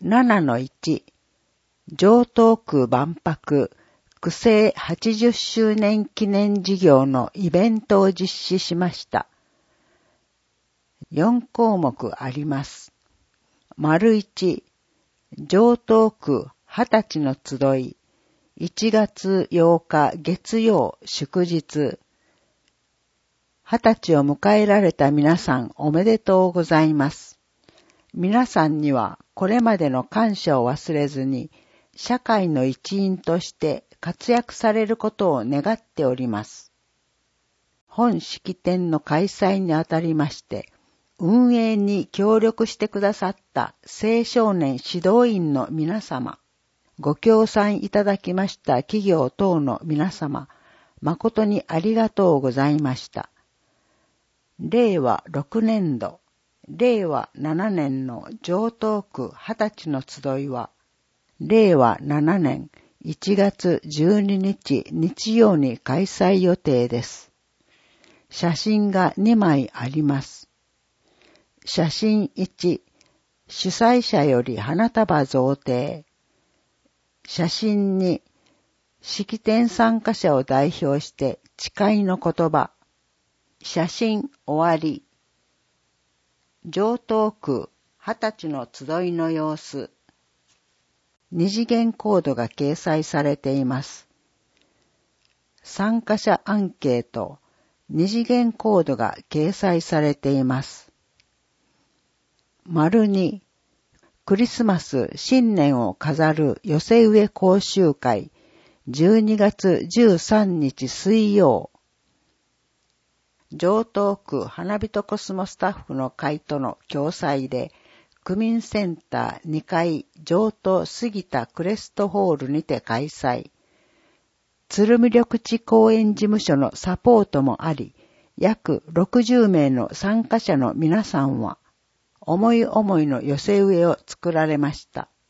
7-1 城東区万博区政80周年記念事業のイベントを実施しました。4項目あります。1、城東区20歳の集い、1月8日月曜祝日。20歳を迎えられた皆さんおめでとうございます。皆さんにはこれまでの感謝を忘れずに、社会の一員として活躍されることを願っております。本式典の開催にあたりまして、運営に協力してくださった青少年指導員の皆様、ご協賛いただきました企業等の皆様、誠にありがとうございました。令和6年度、令和7年の城東区20歳の集いは、令和7年1月12日日曜に開催予定です。写真が2枚あります。写真1、主催者より花束贈呈。写真2、式典参加者を代表して誓いの言葉。写真終わり。城東区20歳の集いの様子。二次元コードが掲載されています。参加者アンケート、二次元コードが掲載されています。2、クリスマス新年を飾る寄せ植え講習会、12月13日水曜。城東区花火とコスモスタッフの会との共催で、区民センター2階城東杉田クレストホールにて開催。鶴見緑地公園事務所のサポートもあり、約60名の参加者の皆さんは、思い思いの寄せ植えを作られました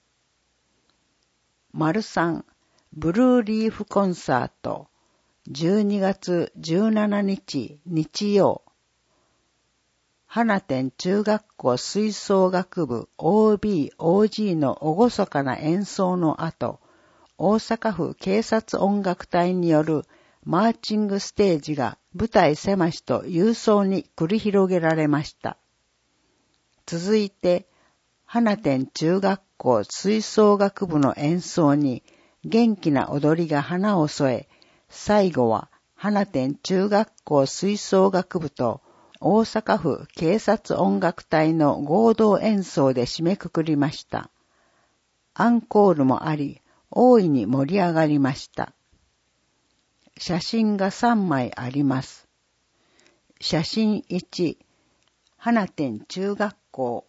。3、ブルーリーフコンサート、12月17日日曜。花店中学校吹奏楽部 OB/OG の厳かな演奏の後、大阪府警察音楽隊によるマーチングステージが舞台狭しと勇壮に繰り広げられました。続いて、花店中学校吹奏楽部の演奏に元気な踊りが花を添え、最後は花店中学校吹奏楽部と大阪府警察音楽隊の合同演奏で締めくくりました。アンコールもあり、大いに盛り上がりました。写真が3枚あります。写真1、花店中学校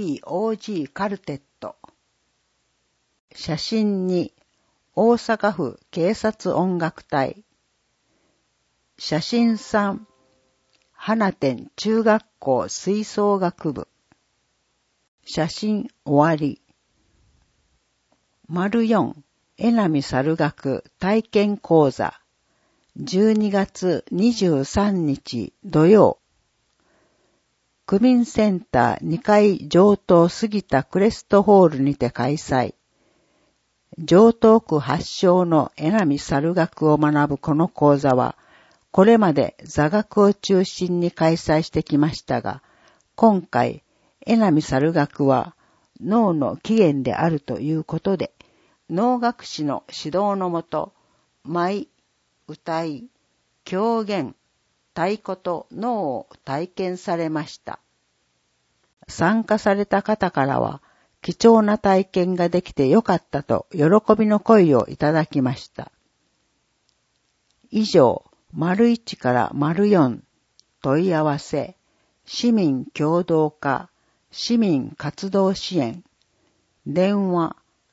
OB/OG カルテット。写真2、大阪府警察音楽隊。写真3、花店中学校吹奏楽部。写真終わり。4、江波猿楽体験講座。12月23日土曜。区民センター2階城東杉田クレストホールにて開催。城東区発祥の江波猿楽を学ぶこの講座は、これまで座学を中心に開催してきましたが、今回、江波猿楽は脳の起源であるということで、脳学士の指導のもと、舞、歌い、狂言、太鼓と脳を体験されました。参加された方からは、貴重な体験ができてよかったと喜びの声をいただきました。以上、1から4問い合わせ、市民協働課、市民活動支援、電話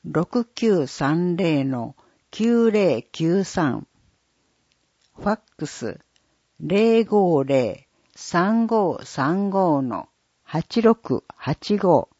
6930-9093、ファックス050-3535-8685